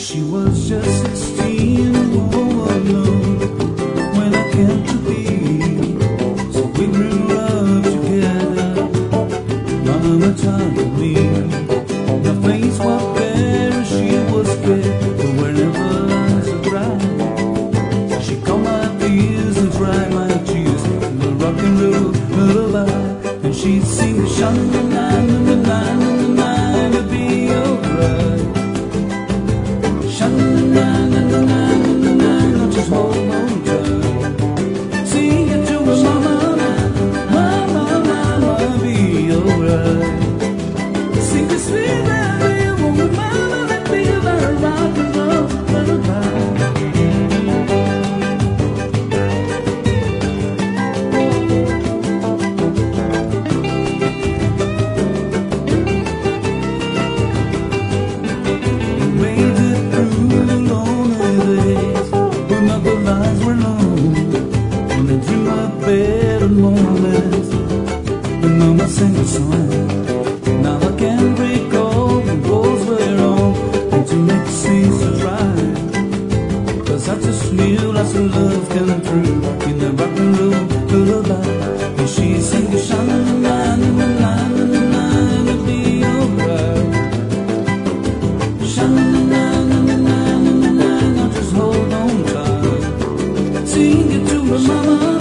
She was just 16, oh alone, when I came to be. So we grew up together. Mama taught me. Her face was bare, she was scared, but whenever eyes are dry, she calmed my fears and dried my tears in the rock and roll lullaby. And she'd sing the sha-na-na-na-na-na-na-na-na to be alright. Sha-na-na-na-na-na-na-na, just hold on tight. Sing it to her mama, mama, mama, be alright. Sing the sweet melody, woman, mama, let me let her rock and roll lullaby. Better moments when mama sang a song. Now I can't recall the roads we're on and to make the seasons right. Cause I just knew lots of love came through in the rock and roll lullaby. And she sang the sha-na-na-na-na-na-na-na to be alright. Sha-na-na-na-na-na-na-na, just hold on tight. Sing it to her mama.